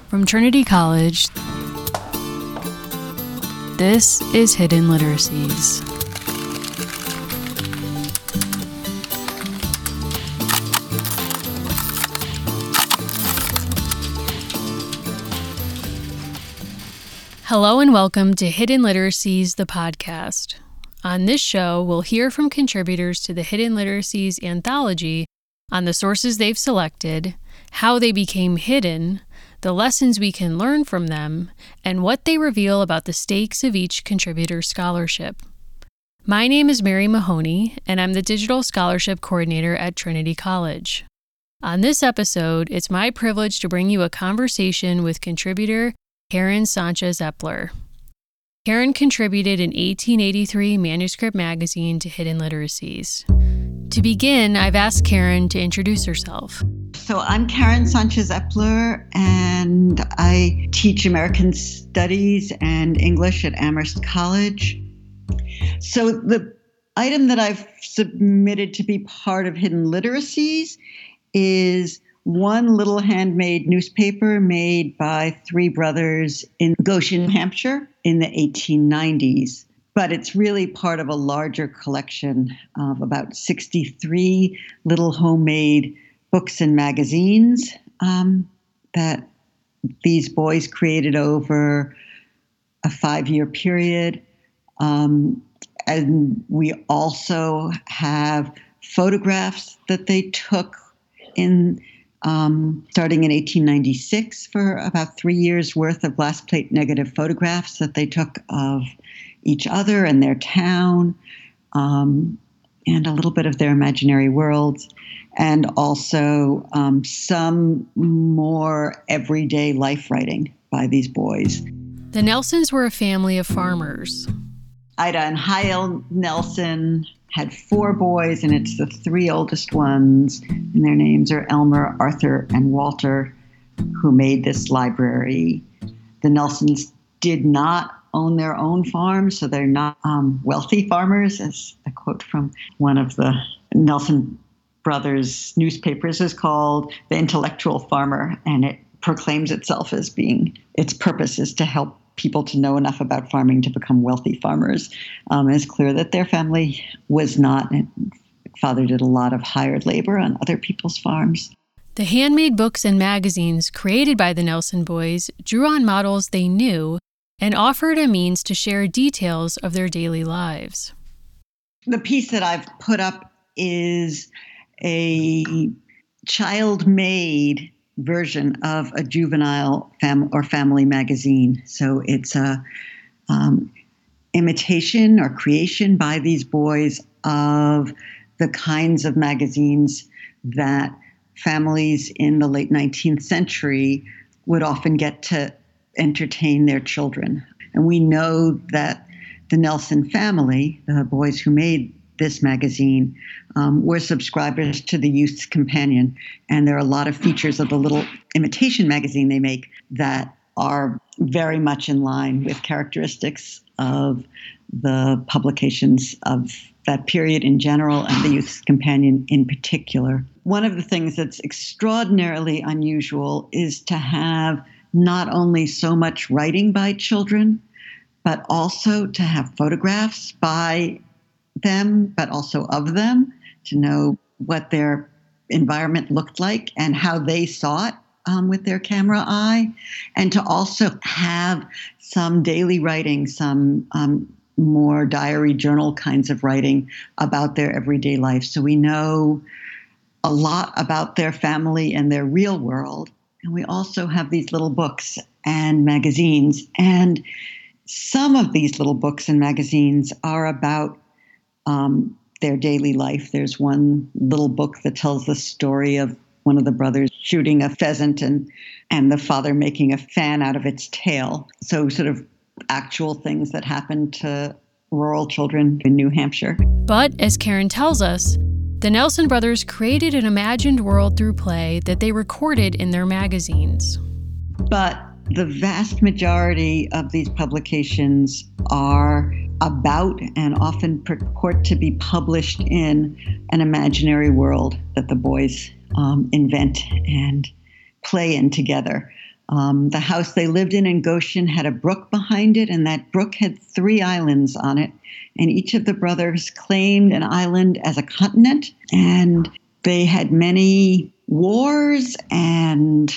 From Trinity College, this is Hidden Literacies. Hello and welcome to Hidden Literacies, the podcast. On this show, we'll hear from contributors to the Hidden Literacies anthology on the sources they've selected, how they became hidden, the lessons we can learn from them, and what they reveal about the stakes of each contributor's scholarship. My name is Mary Mahoney, and I'm the Digital Scholarship Coordinator at Trinity College. On this episode, it's my privilege to bring you a conversation with contributor Karen Sanchez-Epler. Karen contributed an 1883 manuscript magazine to Hidden Literacies. To begin, I've asked Karen to introduce herself. So I'm Karen Sanchez-Epler, and I teach American Studies and English at Amherst College. So the item that I've submitted to be part of Hidden Literacies is one little handmade newspaper made by three brothers in Goshen, Hampshire in the 1890s. But it's really part of a larger collection of about 63 little homemade books and magazines that these boys created over a 5-year period. And we also have photographs that they took in starting in 1896 for about 3 years worth of glass plate negative photographs that they took of each other and their town, and a little bit of their imaginary worlds, and also some more everyday life writing by these boys. The Nelsons were a family of farmers. Ida and Hyle Nelson had 4 boys, and it's the 3 oldest ones, and their names are Elmer, Arthur, and Walter, who made this library. The Nelsons did not own their own farms, so they're not wealthy farmers, as a quote from one of the Nelson brothers' newspapers is called The Intellectual Farmer, and it proclaims itself as being, its purpose is to help people to know enough about farming to become wealthy farmers. It's clear that their family was not. Father did a lot of hired labor on other people's farms. The handmade books and magazines created by the Nelson boys drew on models they knew and offered a means to share details of their daily lives. The piece that I've put up is a child-made version of a juvenile family magazine. So it's a imitation or creation by these boys of the kinds of magazines that families in the late 19th century would often get to entertain their children. And we know that the Nelson family, the boys who made this magazine, were subscribers to the Youth's Companion. And there are a lot of features of the little imitation magazine they make that are very much in line with characteristics of the publications of that period in general and the Youth's Companion in particular. One of the things that's extraordinarily unusual is to have not only so much writing by children, but also to have photographs by them, but also of them, to know what their environment looked like and how they saw it with their camera eye, and to also have some daily writing, some more diary journal kinds of writing about their everyday life. So we know a lot about their family and their real world. And we also have these little books and magazines. And some of these little books and magazines are about their daily life. There's one little book that tells the story of one of the brothers shooting a pheasant and the father making a fan out of its tail. So sort of actual things that happened to rural children in New Hampshire. But as Karen tells us, the Nelson brothers created an imagined world through play that they recorded in their magazines. But the vast majority of these publications are about and often purport to be published in an imaginary world that the boys invent and play in together. The house they lived in Goshen had a brook behind it, and that brook had 3 islands on it. And each of the brothers claimed an island as a continent. And they had many wars and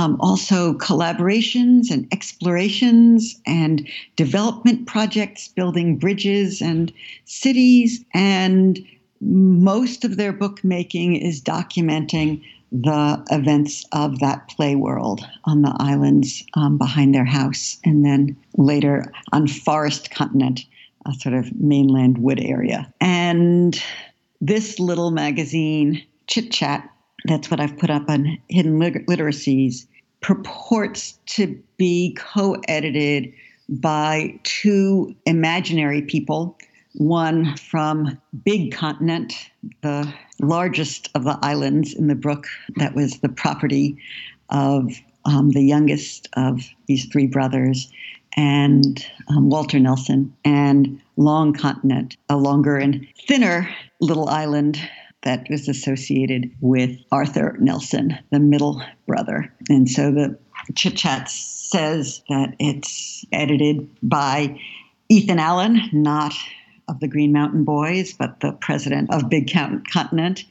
also collaborations and explorations and development projects, building bridges and cities. And most of their book making is documenting the events of that play world on the islands behind their house, and then later on Forest Continent, a sort of mainland wood area. And this little magazine, Chit Chat, that's what I've put up on Hidden Literacies, purports to be co-edited by 2 imaginary people, one from Big Continent, the largest of the islands in the brook that was the property of the youngest of these 3 brothers, and Walter Nelson, and Long Continent, a longer and thinner little island that was associated with Arthur Nelson, the middle brother. And so the Chit Chat says that it's edited by Ethan Allen, not of the Green Mountain Boys, but the president of Big Continent,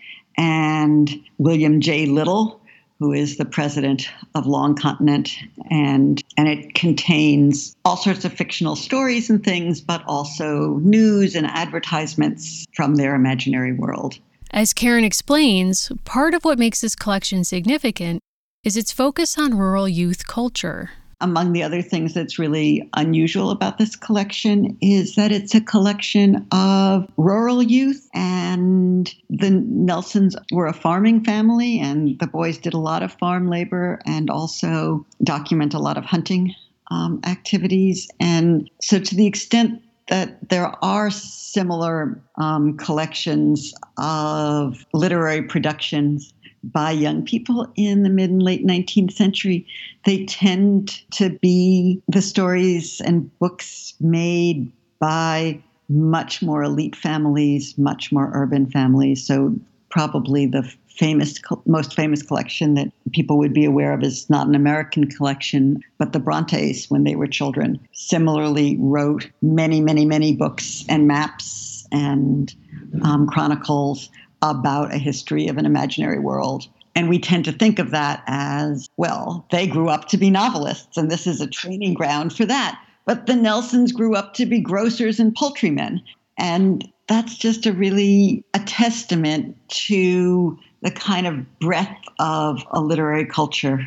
and William J. Little, who is the president of Long Continent. And it contains all sorts of fictional stories and things, but also news and advertisements from their imaginary world. As Karen explains, part of what makes this collection significant is its focus on rural youth culture. Among the other things that's really unusual about this collection is that it's a collection of rural youth, and the Nelsons were a farming family, and the boys did a lot of farm labor and also document a lot of hunting activities. And so to the extent that there are similar collections of literary productions by young people in the mid and late 19th century, they tend to be the stories and books made by much more elite families, much more urban families. So probably the most famous collection that people would be aware of is not an American collection, but the Brontes, when they were children, similarly wrote many, many, many books and maps and chronicles about a history of an imaginary world. And we tend to think of that as, well, they grew up to be novelists, and this is a training ground for that. But the Nelsons grew up to be grocers and poultrymen. And that's just a testament to the kind of breadth of a literary culture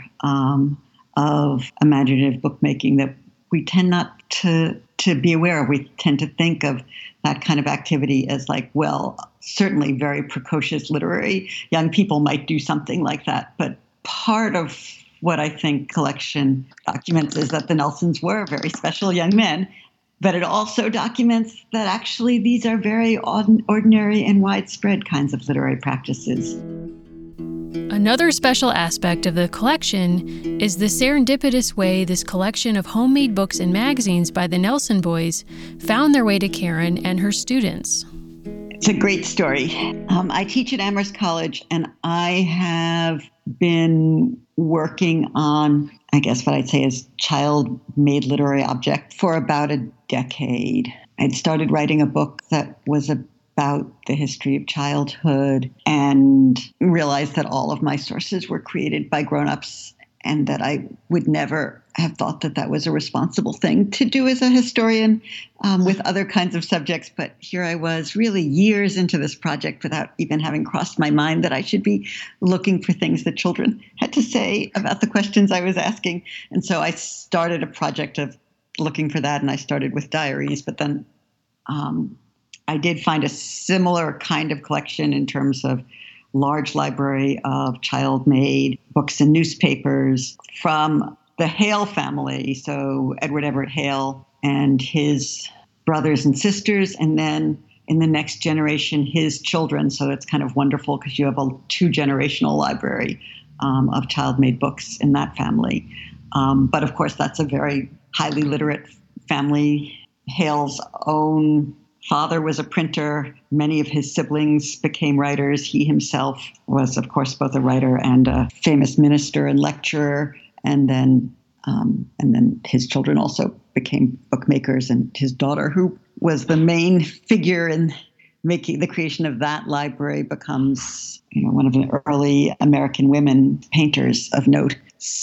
of imaginative bookmaking that we tend not to be aware of. We tend to think of that kind of activity as like, well, certainly very precocious literary young people might do something like that. But part of what I think collection documents is that the Nelsons were very special young men, but it also documents that actually these are very ordinary and widespread kinds of literary practices. Another special aspect of the collection is the serendipitous way this collection of homemade books and magazines by the Nelson boys found their way to Karen and her students. It's a great story. I teach at Amherst College, and I have been working on, I guess what I'd say is child-made literary object for about a decade. I'd started writing a book that was about the history of childhood and realized that all of my sources were created by grown-ups and that I would never have thought that that was a responsible thing to do as a historian with other kinds of subjects. But here I was really years into this project without even having crossed my mind that I should be looking for things that children had to say about the questions I was asking. And so I started a project of looking for that, and I started with diaries. But then I did find a similar kind of collection in terms of large library of child-made books and newspapers from the Hale family, so Edward Everett Hale and his brothers and sisters, and then in the next generation, his children. So it's kind of wonderful because you have a 2-generational library of child-made books in that family. But of course, that's a very highly literate family. Hale's own father was a printer. Many of his siblings became writers. He himself was, of course, both a writer and a famous minister and lecturer. And then And then his children also became bookmakers, and his daughter, who was the main figure in making the creation of that library, becomes one of the early American women painters of note.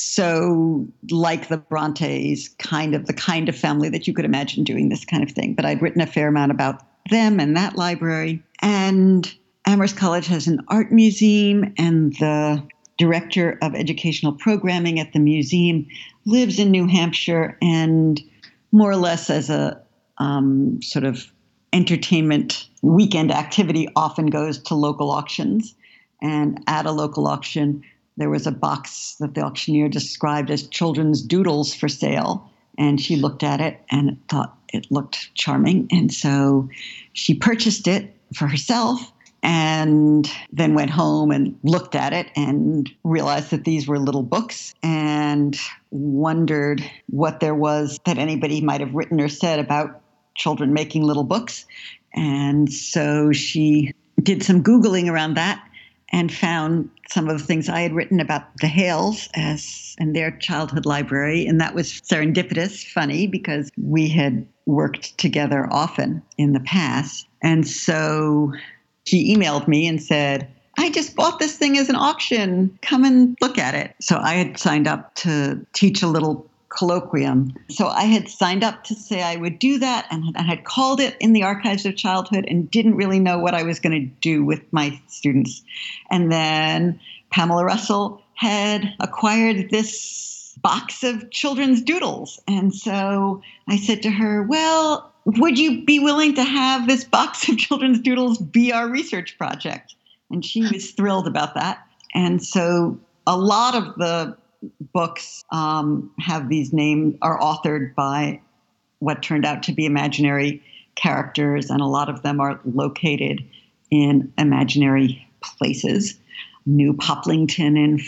So like the Brontes, the kind of family that you could imagine doing this kind of thing. But I'd written a fair amount about them and that library. And Amherst College has an art museum, and the director of educational programming at the museum lives in New Hampshire, and more or less as a sort of entertainment weekend activity often goes to local auctions. And at a local auction, there was a box that the auctioneer described as children's doodles for sale. And she looked at it and thought it looked charming. And so she purchased it for herself, and then went home and looked at it and realized that these were little books, and wondered what there was that anybody might have written or said about children making little books. And so she did some Googling around that and found some of the things I had written about the Hales and their childhood library. And that was serendipitous, funny, because we had worked together often in the past. And so she emailed me and said, I just bought this thing as an auction. Come and look at it. So I had signed up to teach a little colloquium. So I had signed up to say I would do that, and I had called it In the Archives of Childhood, and didn't really know what I was going to do with my students. And then Pamela Russell had acquired this box of children's doodles. And so I said to her, well, would you be willing to have this box of children's doodles be our research project? And she was thrilled about that. And so a lot of the books have these names, are authored by what turned out to be imaginary characters, and a lot of them are located in imaginary places. New Poplington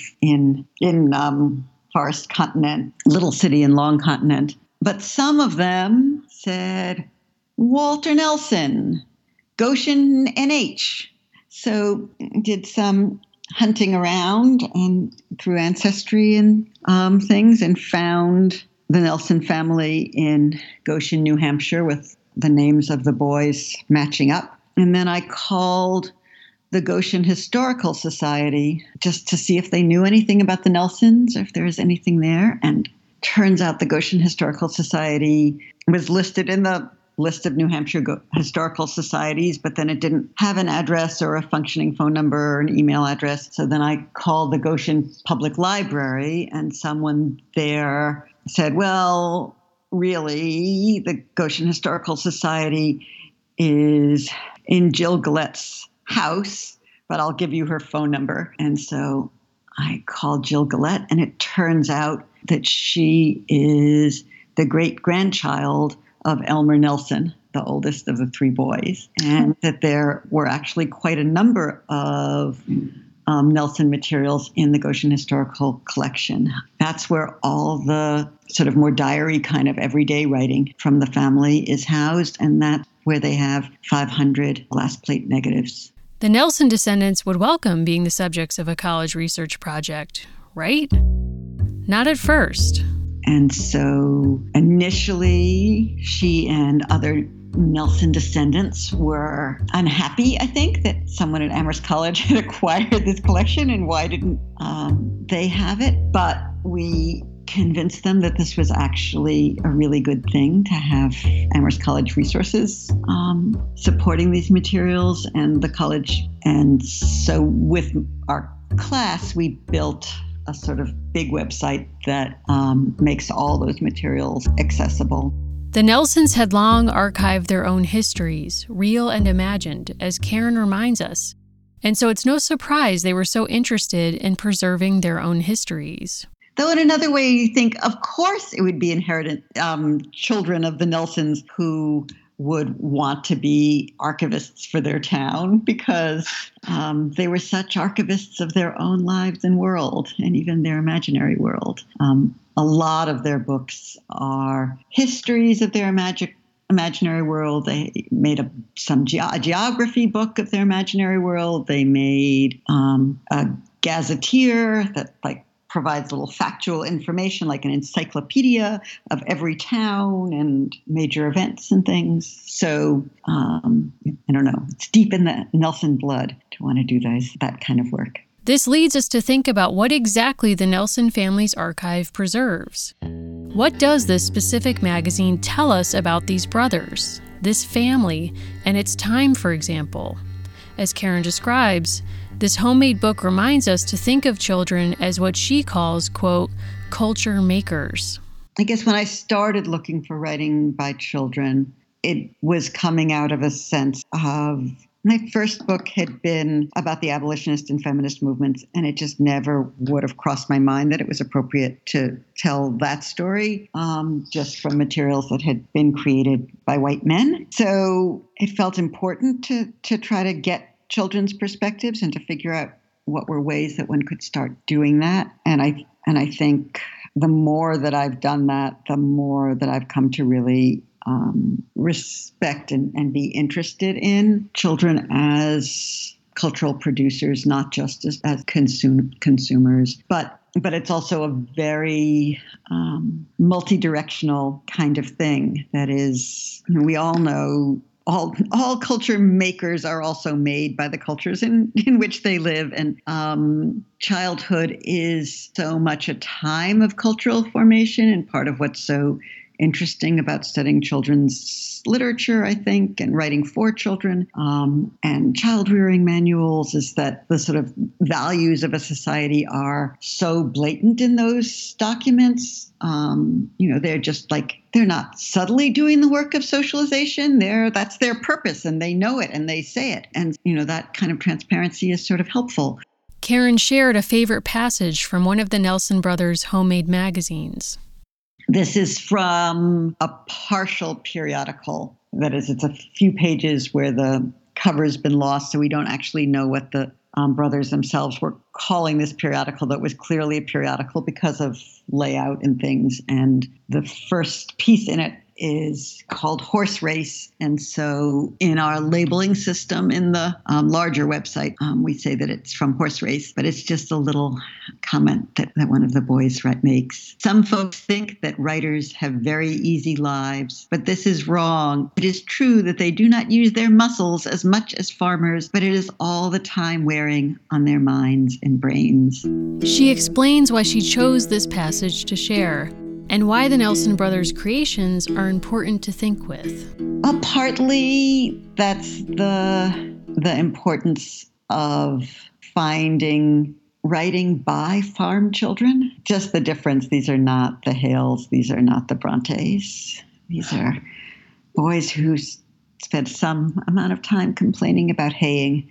in Forest Continent, Little City in Long Continent. But some of them said Walter Nelson, Goshen NH. So did some hunting around and through ancestry and things, and found the Nelson family in Goshen, New Hampshire, with the names of the boys matching up. And then I called the Goshen Historical Society just to see if they knew anything about the Nelsons, or if there was anything there. And turns out the Goshen Historical Society was listed in the list of New Hampshire historical societies, but then it didn't have an address or a functioning phone number or an email address. So then I called the Goshen Public Library, and someone there said, well, really, the Goshen Historical Society is in Jill Galette's house, but I'll give you her phone number. And so I called Jill Galette, and it turns out that she is the great-grandchild of Elmer Nelson, the oldest of the three boys, and that there were actually quite a number of Nelson materials in the Goshen Historical Collection. That's where all the sort of more diary kind of everyday writing from the family is housed, and that's where they have 500 glass plate negatives. The Nelson descendants would welcome being the subjects of a college research project, right? Not at first. And so initially, she and other Nelson descendants were unhappy, I think, that someone at Amherst College had acquired this collection, and why didn't they have it? But we convinced them that this was actually a really good thing to have Amherst College resources supporting these materials and the college. And so with our class, we built a sort of big website that makes all those materials accessible. The Nelsons had long archived their own histories, real and imagined, as Karen reminds us. And so it's no surprise they were so interested in preserving their own histories. Though in another way, you think, of course, it would be inherited children of the Nelsons who would want to be archivists for their town, because they were such archivists of their own lives and world, and even their imaginary world. A lot of their books are histories of their imaginary world. They made some geography book of their imaginary world. They made a gazetteer that provides little factual information like an encyclopedia of every town and major events and things. So I don't know, it's deep in the Nelson blood to want to do that kind of work. This leads us to think about what exactly the Nelson Family's archive preserves. What does this specific magazine tell us about these brothers, this family, and its time, for example? As Karen describes, this homemade book reminds us to think of children as what she calls, quote, culture makers. I guess when I started looking for writing by children, it was coming out of a sense of my first book had been about the abolitionist and feminist movements, and it just never would have crossed my mind that it was appropriate to tell that story just from materials that had been created by white men. So it felt important to try to get children's perspectives and to figure out what were ways that one could start doing that. And I think the more that I've done that, the more that I've come to really respect and be interested in children as cultural producers, not just as consumers, but it's also a very multi-directional kind of thing. That is, we all know all culture makers are also made by the cultures in which they live. And childhood is so much a time of cultural formation, and part of what's so interesting about studying children's literature, I think, and writing for children and child rearing manuals is that the sort of values of a society are so blatant in those documents. They're just like, they're not subtly doing the work of socialization. That's their purpose, and they know it and they say it. And, that kind of transparency is sort of helpful. Karen shared a favorite passage from one of the Nelson Brothers' homemade magazines. This is from a partial periodical. That is, it's a few pages where the cover's been lost, so we don't actually know what the brothers themselves were calling this periodical that was clearly a periodical because of layout and things. And the first piece in it is called Horse Race. And so in our labeling system in the larger website, we say that it's from Horse Race, but it's just a little comment that one of the boys makes. Some folks think that writers have very easy lives, but this is wrong. It is true that they do not use their muscles as much as farmers, but it is all the time wearing on their minds and brains. She explains why she chose this passage to share, and why the Nelson Brothers' creations are important to think with. Partly that's the importance of finding writing by farm children. Just the difference. These are not the Hales. These are not the Brontes. These are boys who spent some amount of time complaining about haying.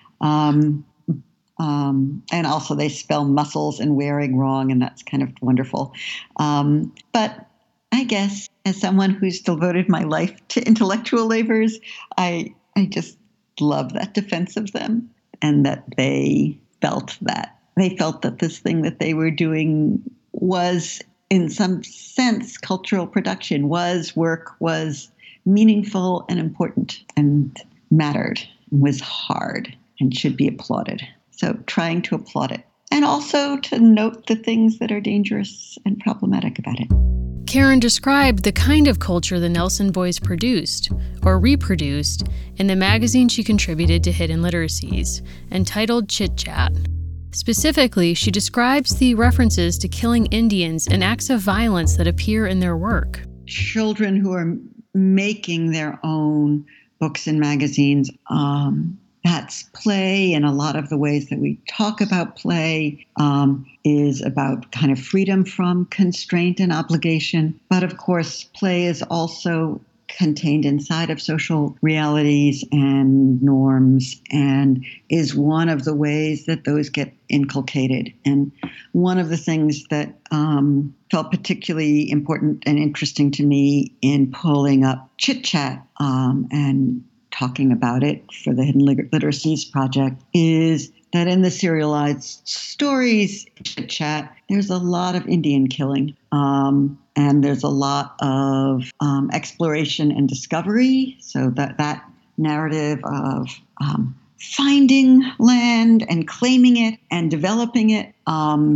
And also they spell muscles and wearing wrong, and that's kind of wonderful. But I guess as someone who's devoted my life to intellectual labors, I just love that defense of them, and that they felt that this thing that they were doing was, in some sense, cultural production, was work, was meaningful and important and mattered, was hard and should be applauded. So trying to applaud it, and also to note the things that are dangerous and problematic about it. Karen described the kind of culture the Nelson boys produced, or reproduced, in the magazine she contributed to Hidden Literacies, entitled Chit Chat. Specifically, she describes the references to killing Indians and acts of violence that appear in their work. Children who are making their own books and magazines, that's play, and a lot of the ways that we talk about play is about kind of freedom from constraint and obligation. But of course, play is also contained inside of social realities and norms, and is one of the ways that those get inculcated. And one of the things that felt particularly important and interesting to me in pulling up Chit Chat and talking about it for the Hidden Literacies Project is that in the serialized stories, Chit Chat, there's a lot of Indian killing. And there's a lot of exploration and discovery. So that narrative of finding land and claiming it and developing it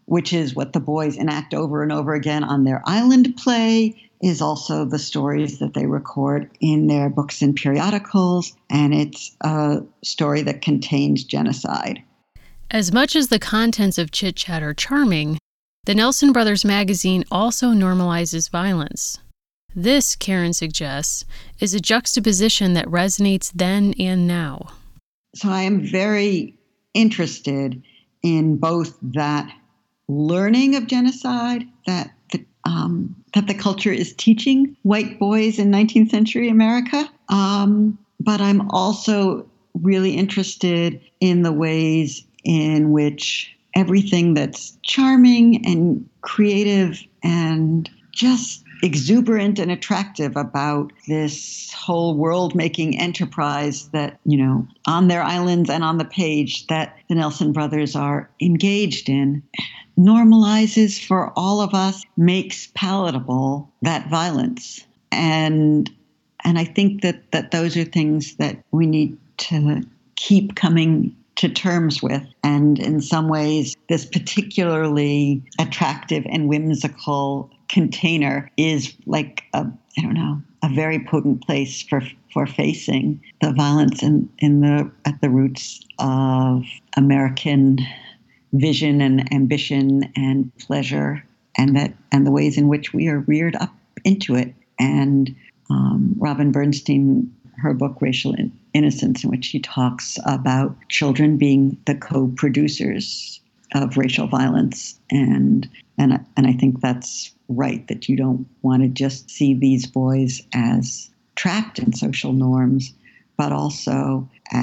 which is what the boys enact over and over again on their island play, is also the stories that they record in their books and periodicals, and it's a story that contains genocide. As much as the contents of Chit Chat are charming, the Nelson Brothers magazine also normalizes violence. This, Karen suggests, is a juxtaposition that resonates then and now. So I am very interested in both that learning of genocide that the culture is teaching white boys in 19th century America. But I'm also really interested in the ways in which everything that's charming and creative and just exuberant and attractive about this whole world-making enterprise that, on their islands and on the page that the Nelson Brothers are engaged in, normalizes for all of us, makes palatable that violence. And I think that those are things that we need to keep coming to terms with. And in some ways, this particularly attractive and whimsical container is like a very potent place for facing the violence at the roots of American vision and ambition and pleasure, and the ways in which we are reared up into it. And Robin Bernstein, her book Racial Innocence, in which she talks about children being the co-producers of racial violence, and I think that's right, that you don't want to just see these boys as trapped in social norms, but also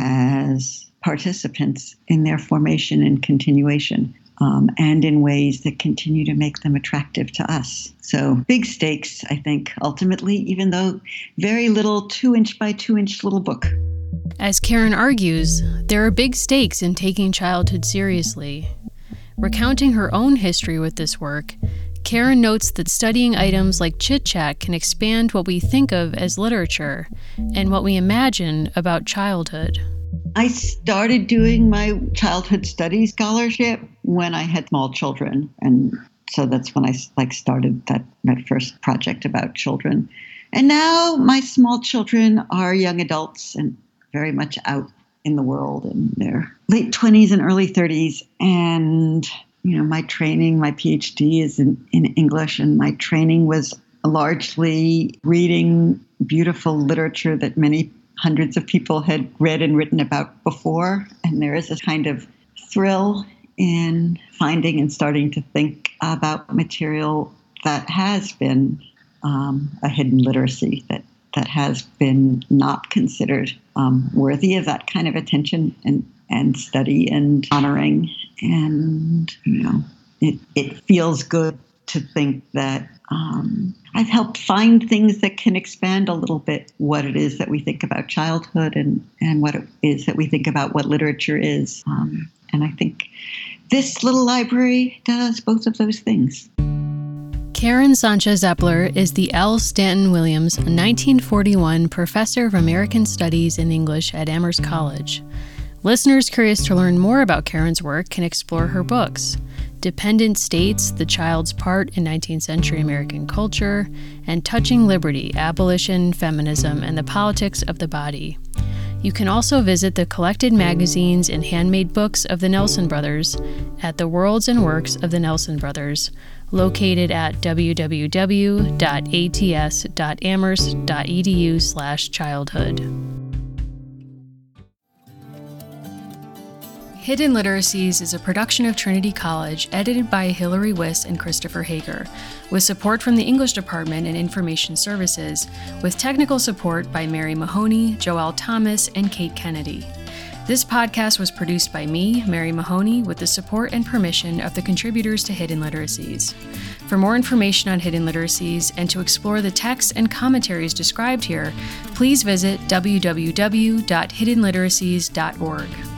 as participants in their formation and continuation, and in ways that continue to make them attractive to us. So big stakes, I think, ultimately, even though very little 2-inch by 2-inch little book. As Karen argues, there are big stakes in taking childhood seriously. Recounting her own history with this work, Karen notes that studying items like Chit Chat can expand what we think of as literature and what we imagine about childhood. I started doing my childhood studies scholarship when I had small children, and so that's when I started that first project about children. And now my small children are young adults and very much out in the world in their late 20s and early 30s. And my training, my PhD is in English, and my training was largely reading beautiful literature that many hundreds of people had read and written about before. And there is a kind of thrill in finding and starting to think about material that has been a hidden literacy, that has been not considered worthy of that kind of attention and study and honoring. And, it feels good to think that I've helped find things that can expand a little bit what it is that we think about childhood and what it is that we think about what literature is. And I think this little library does both of those things. Karen Sanchez-Epler is the L. Stanton Williams 1941 Professor of American Studies in English at Amherst College. Listeners curious to learn more about Karen's work can explore her books, Dependent States, The Child's Part in 19th Century American Culture, and Touching Liberty, Abolition, Feminism, and the Politics of the Body. You can also visit the collected magazines and handmade books of the Nelson Brothers at the Worlds and Works of the Nelson Brothers, located at www.ats.amherst.edu/childhood. Hidden Literacies is a production of Trinity College, edited by Hillary Wiss and Christopher Hager, with support from the English Department and Information Services, with technical support by Mary Mahoney, Joelle Thomas, and Kate Kennedy. This podcast was produced by me, Mary Mahoney, with the support and permission of the contributors to Hidden Literacies. For more information on Hidden Literacies and to explore the texts and commentaries described here, please visit www.hiddenliteracies.org.